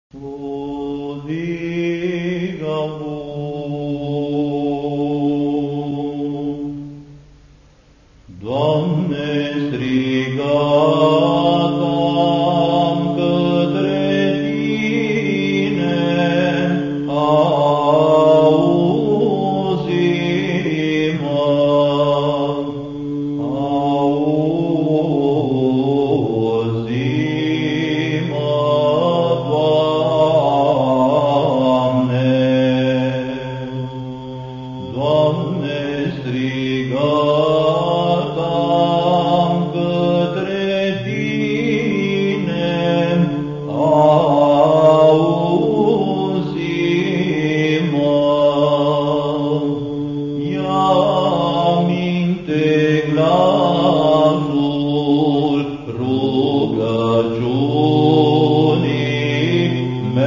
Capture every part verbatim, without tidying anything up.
Doamne, strigat-am către Tine, auzi-mă, auzi-mă, Doamne, Doamne, strigat-am către Tine, auzi-mă. Ia aminte glasul rugăciunii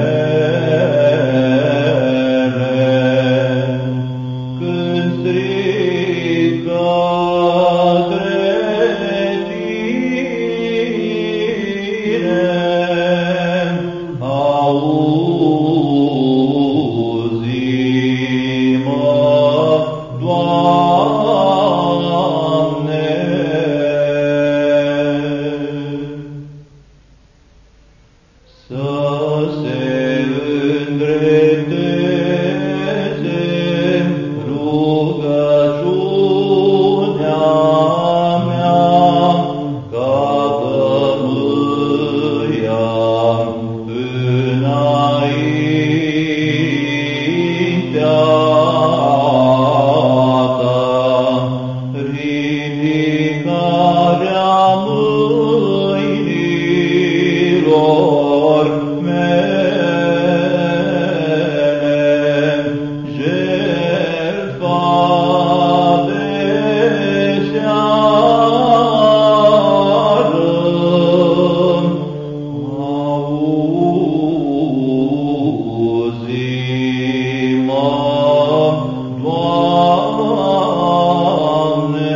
mele, când strig către Tine, auzi-mă, Doamne. Să se îndrepteze rugăciunea mea ca tămâia înaintea Ta, ridicarea mâinilor mele, jertfa de seară, auzi-mă, Doamne.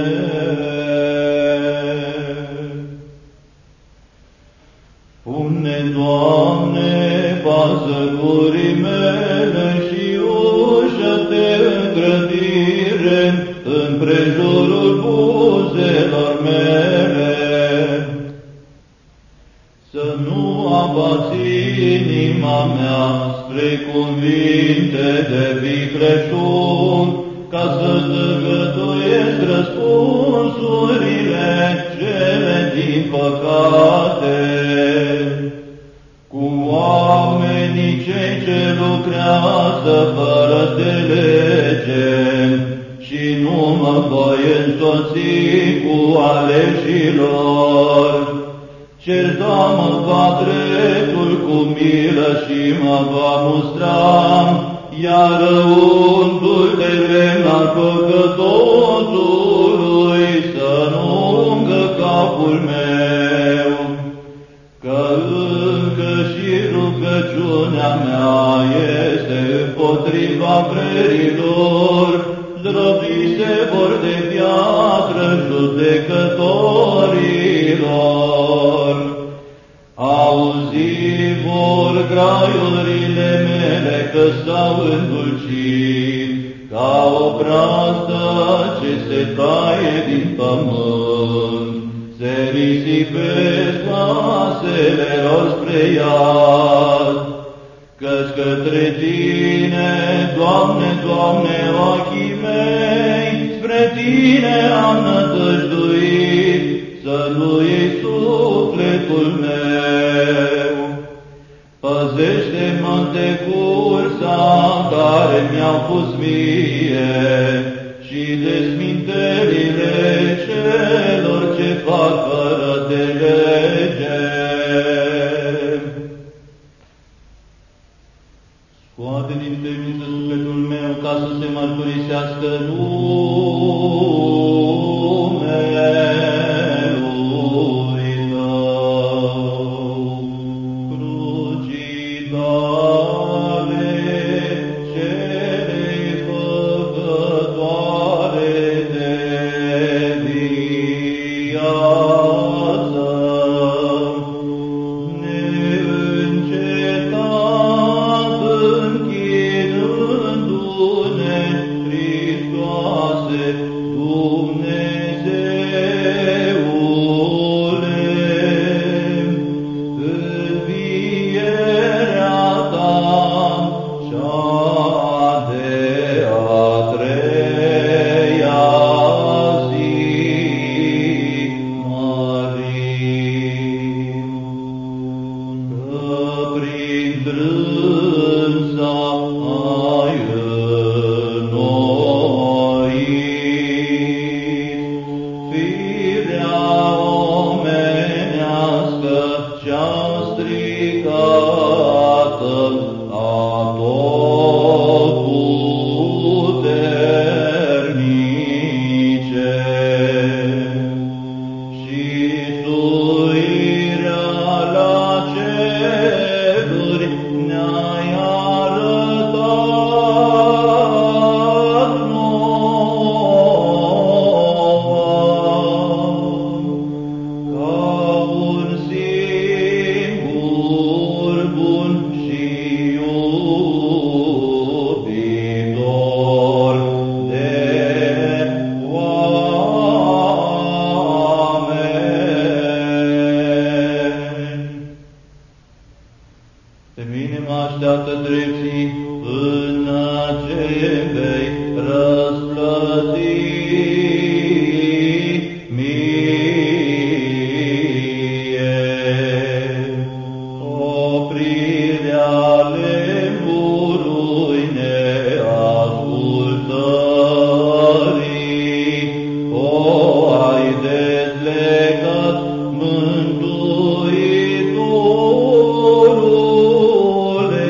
Pune, Doamne, bază gurii mele și ușă-te în grădire împrejurul buzelor mele. Să nu abați inima mea spre cuvinte de vicleșug, ca să tăgăduiesc răspunsurile cele din păcate. Cu oamenii cei ce lucrează fără de lege, și nu mă voi însoți cu aleșilor. Certa-mă va dreptul cu milă și mă va mustra, iar răundul de lemn al păcătosului să nu ungă capul meu, că încă și rugăciunea mea este împotriva vrerilor, zdrobiți se vor de piatră judecătorilor. Auzi vor graiurile mele că s-au îndulcit, ca o brazdă ce se taie din pământ, se risipesc vasele lor spre iad. Căci către Tine, Doamne, Doamne, ochii mei, spre Tine am nădăjduit, să nu iei sufletul meu. Păzește-mă de cursa care mi-au pus mie și de smintelile celor ce fac fără de lege. Scoate din temniță sufletul meu ca să se mărturisească numelui Tău. Crucii Tale cele făcătoare de viață, neîncetat dânsa ai înnoit. Firea omenească cea stricată atotputernice și suirea la ceruri ne-ai arătat nouă, ca un singur bun și iubitor de oameni. Pe mine mă așteaptă drepții până ce vei răsplăti mie. Oprirea lemburului neascultării, o ai dezlegat, Mântuitorule,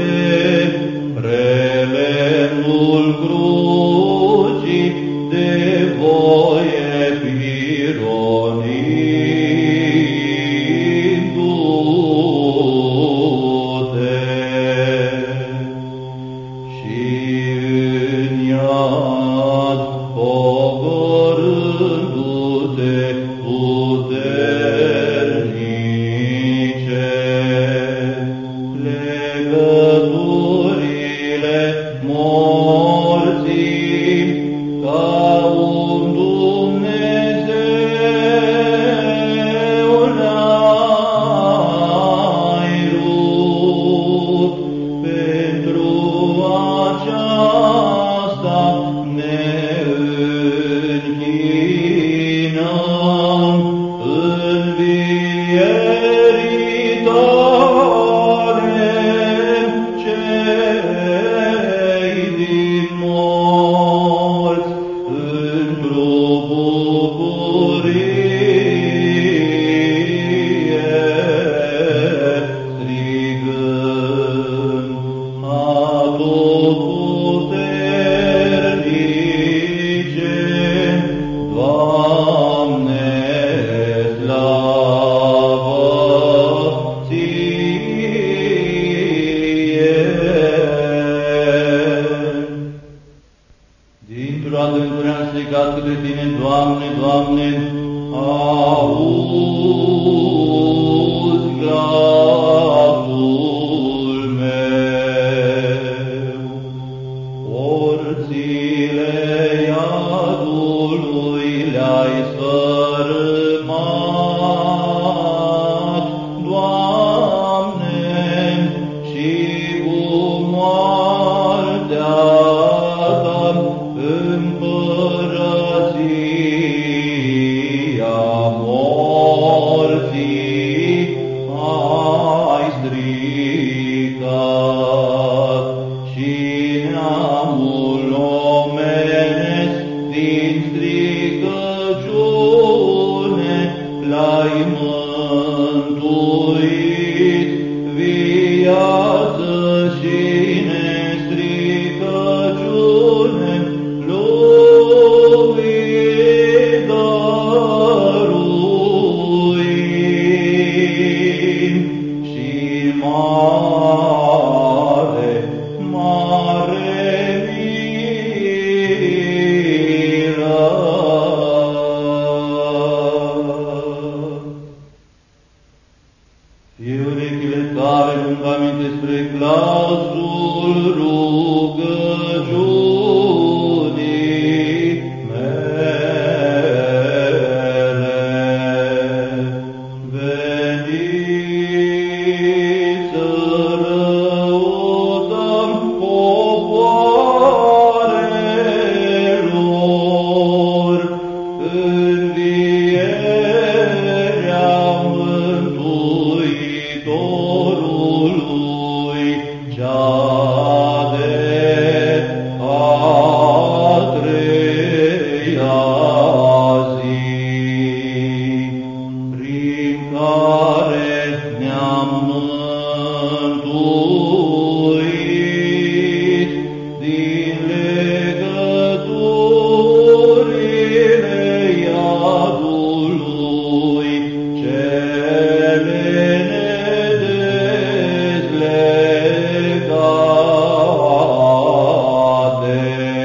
prelemnul crucii de voie pironindu-te. Și în iad pogorându-te puternice, legăturile morții ca un Dumnezeu le-ai rupt. Pentru aceasta ne închinăm învierii tale, cei din morți, într-o bucurie strigând atotputernice, Doamne, slavă Ție! Dintr-o adâncuri am strigat către Tine, Doamne, Doamne, auzi glasul meu. Porțile iadului le-ai sfărâmat, Doamne, și cu moartea Ta împărăția morții ai stricat și neamul omenesc din stricăciune l-ai mântuit. Viață și nestricăciune lumii dăruim și mare, mare milă. Fie urechile tale lung aminte spre glasul rugăciunii mele. Veniți să lăudăm popoarelor învierea Mântuitorului cea de a treia zi, prin care ne-am mântuit din legăturile iadului cele nedezlegate.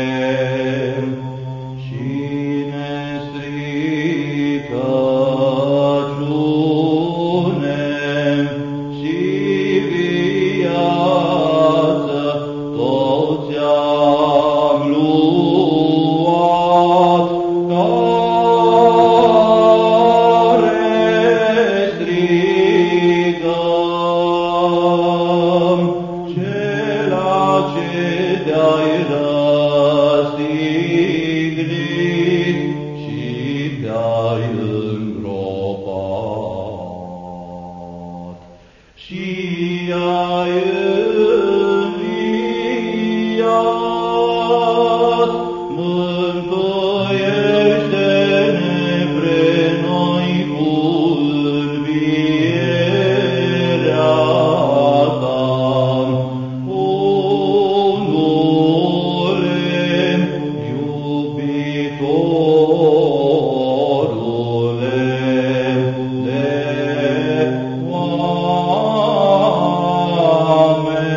Cine stricăciune și viață toți am luat, care strigăm, cela ce te-ai răstignit și te-ai îngropat și ai înviat. Mântuiește-ne pre noi cu învierea ta. Unule, iubitorule de oameni.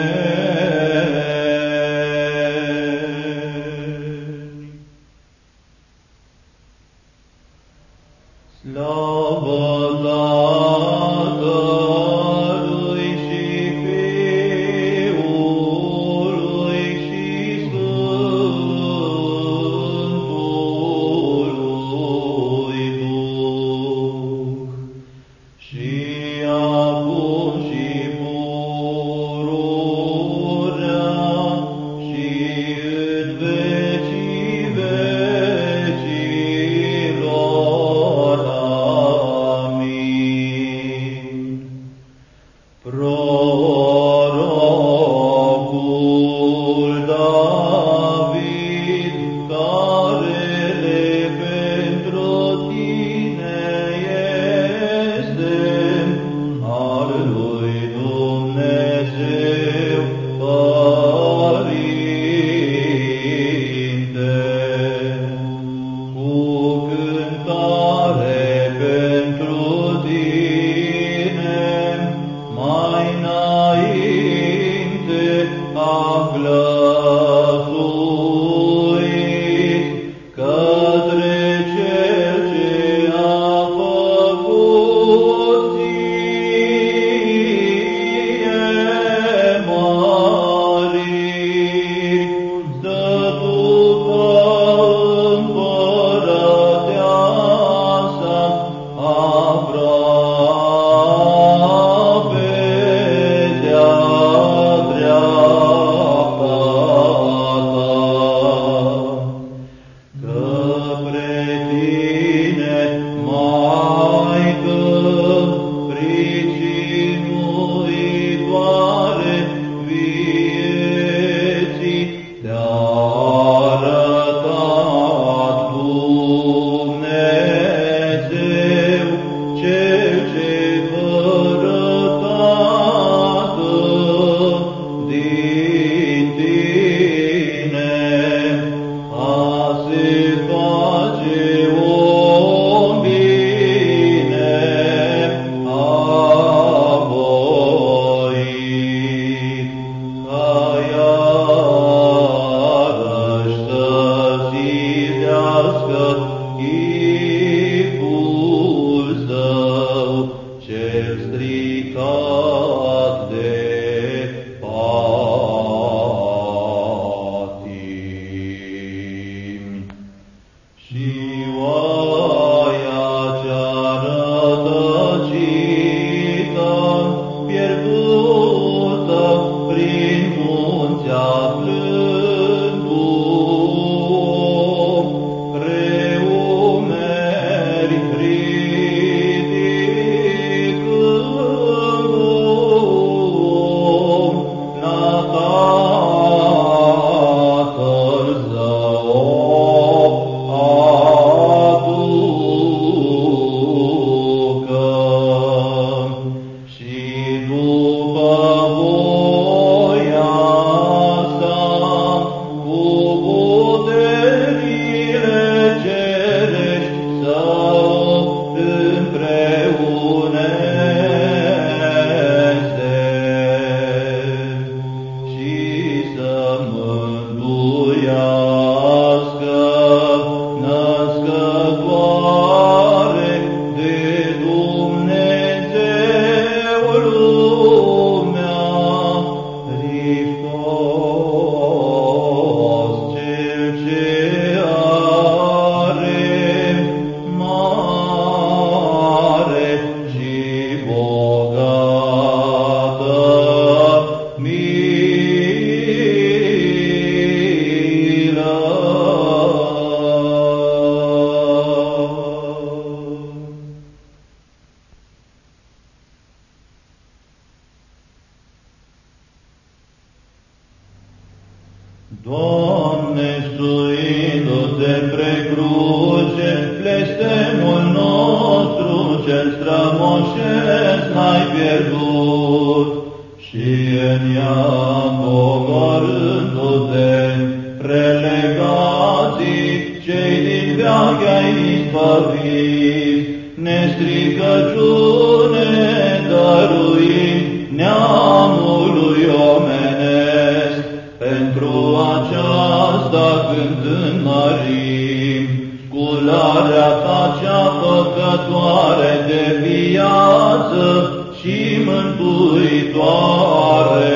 Doamne, suindu-te pre cruce, blestemul nostru cel strămoșesc n-ai pierdut, și în ea pogorându-te prelegații, cei din veac ai izbăvit, nestricăciune dăruind neamului omenesc. Pentru aceasta cântând mărim, scularea ta cea făcătoare de viață și mântuitoare.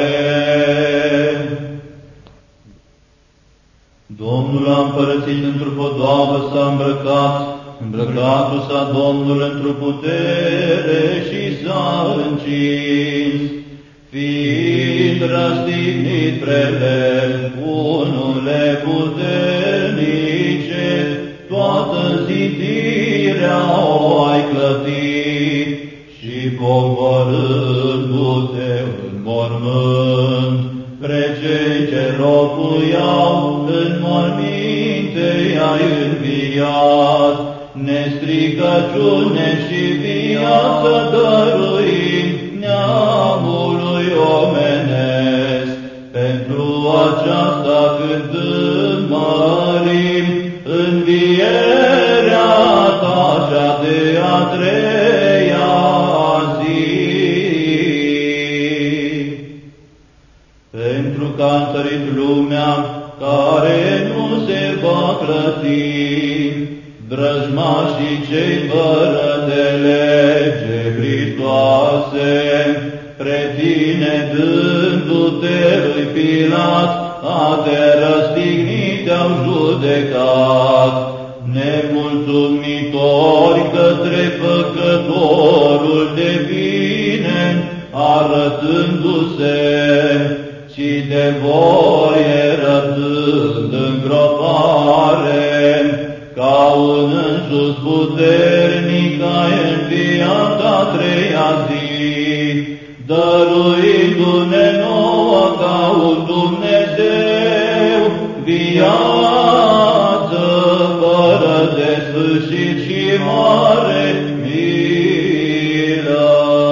Domnul a împărățit într-o podoabă, s-a îmbrăcat, îmbrăcatul s-a Domnul într-o putere și s-a încins, fiind răstignit prelel, unule puternice, toată zidirea o ai clătit, și pogorându-te în mormânt, pre cei ce locuiau în morminte i-ai înviat, nestricăciune și viață dăruind neamului omenesc. Pentru aceasta cântând mărim învierea ta cea de a treia zi. Pentru că a întărit lumea care nu se va clăti, vrăjmașii cei fără de lege Hristoase, pre tine dându-te lui Pilat, a te răstignit te-au judecat, nemulțumitori către făcătorul de bine, arătându-se, și de voie rădând îngropare, ca un însus puternic ai înviat a treia zi, dăruindu-ne nouă ca un Dumnezeu viață fără de sfârșit și mare milă.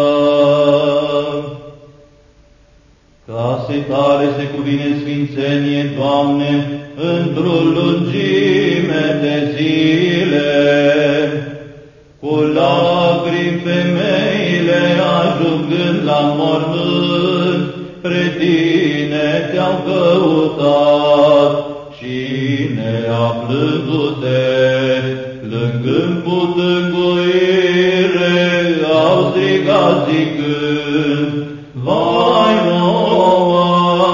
Case tale se cuvine sfințenie, Doamne, într-o lungime de zile, cu lacrimi femeile ajungând la mormânt, pre tine te-au căutat, și neaflându-te, plângând cu tânguire, au strigat zicând, vai nouă,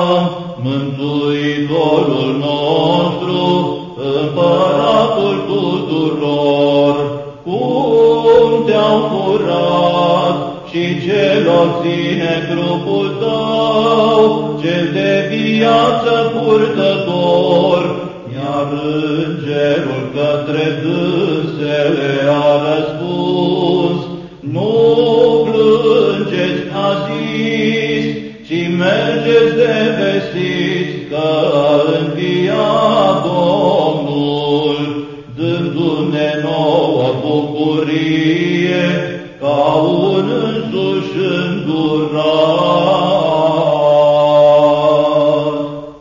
Mântuitorul nostru, Împăratul tuturor, cum te-au furat și celor ține trupul tău, cel de viață purtător, iar îngerul către dânsele a răspuns, nu plângeți, a zis, ci mergeți de vestiți că a înviat Domnul, dându-ne nouă bucurie ca un însuși îndurat.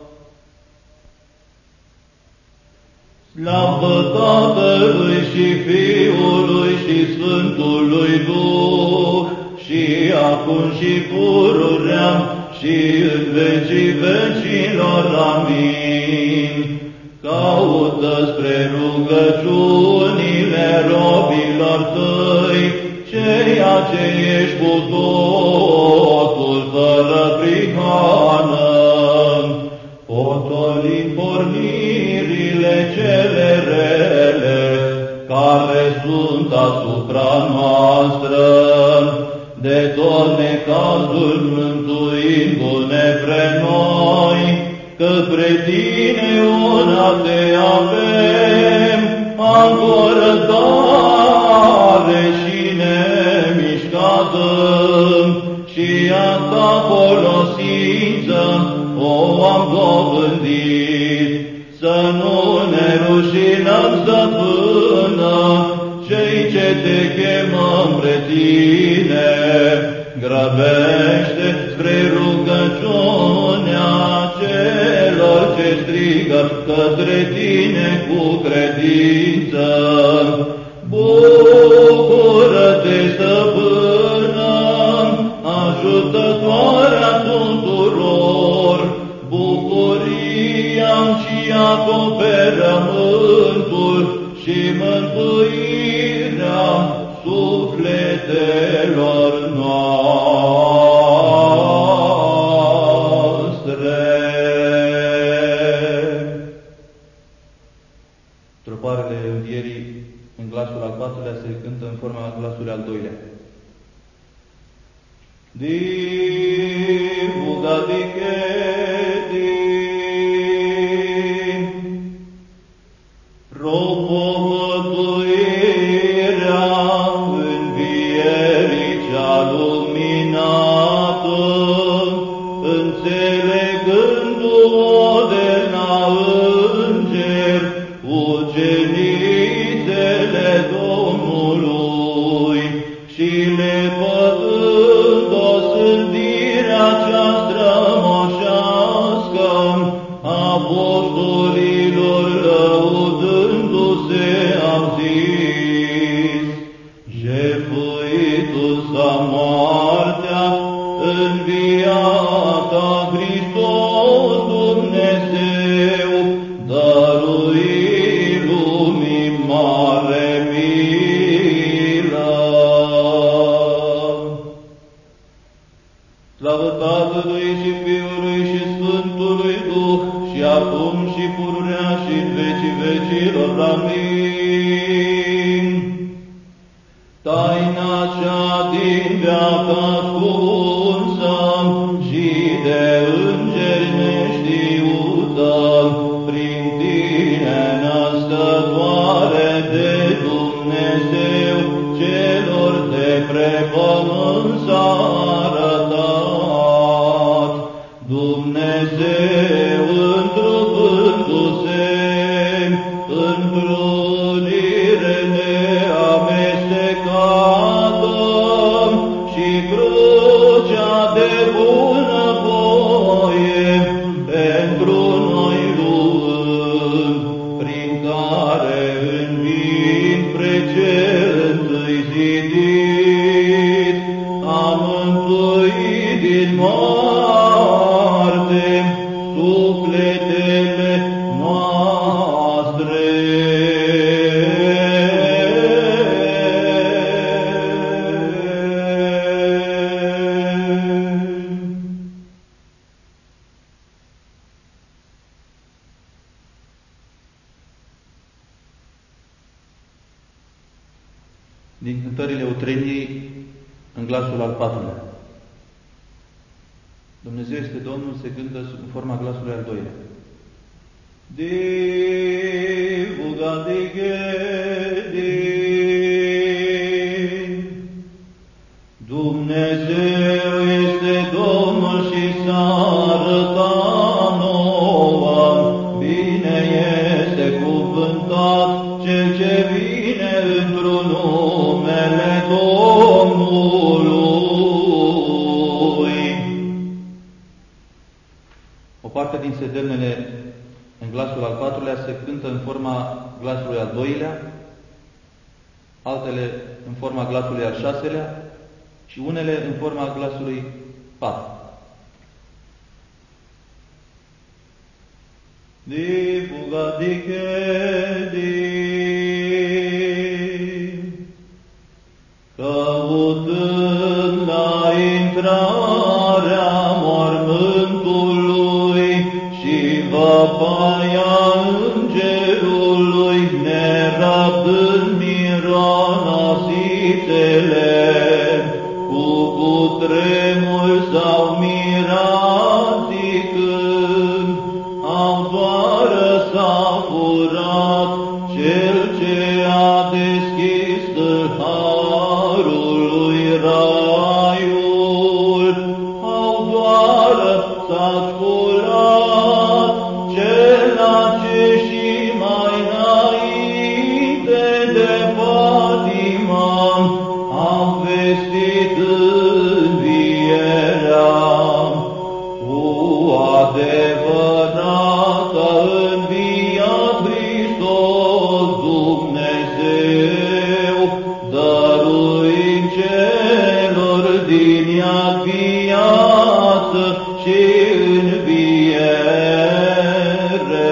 Slavă Tatălui și Fiului și Sfântului Duh, și acum și pururea și în vecii vecilor. Amin. Caută spre rugăciunile robilor tăi, ceea ce ești cu totul fără prihană, potolind pornirile cele rele, care sunt asupra noastră, de tot necazul mântuindu-ne pre noi, că pre tine una te avem, ancoră tare și nemișcată, și a ta folosință o am dobândit. către tine cu credință. Bucură-te, stăpână, ajutătoarea tuturor, bucuria și acoperământul și mântuirea sufletelor noastre. Troparele învierii în glasul al patrulea se cântă în forma glasului al doilea. Divulgadiche propovăduirea învierii cea luminată, înțelegându-o de la înger, ucenicele Domnului și le pătând o sândirea cea strămoșească, apostolilor lăudându-se au zis: jefuitul sa moartea, înviata Hristos Dumnezeu, dărui lumii mare milă. Slavă Tatălui și Fiului și Sfântului Duh, și acum și pururea și în vecii vecilor. Amin. Taina cea din veacă ascunsă și de îngeri neștiută, prin tine născătoare de Dumnezeu, celor de pe pământ s-a arătat. Dumnezeu întrupându-se într-unire neamestecată și crucea de bunăvoie pentru noi luând, prin care învind pre cel întâi zidit, a mântuit din moarte sufletele noastre. Din cântările Utreniei, în glasul al patrulea. Dumnezeu este Domnul, se cântă în forma glasului al doilea. Divulgadiche Dumnezeu este Domnul și s-a arătat nouă, bine este cuvântat cel ce vine într-un numele Domnului. O parte din sedemnele în glasul al patrulea se cântă în forma glasului al doilea, altele în forma glasului al șaselea și unele în forma glasului patru. Divulgadiche căutând la intrarea mormântului și văpaia îngerului, nerăbdând mironosițele, cu cutremur s-au mirat zicând: autoară s-a furat cel ce a deschis tâlharului raiul, autoară s-a sculat cela ce și mai înainte de patima am vestit învierea, cu adevărată învierea și înviere.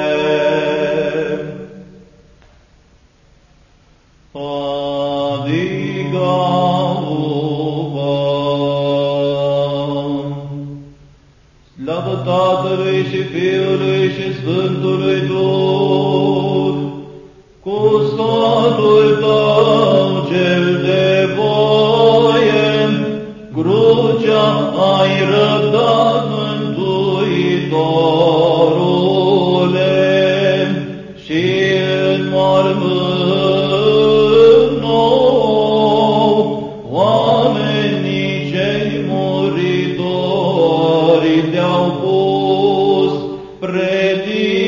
Adică slavă Tatălui și Fiului și Sfântului Duh, cu sfatul Tău cel de voie, crucea ai răbdat, Mântuitorule, și în mormânt nou, oamenii cei muritori Te-au pus predicii.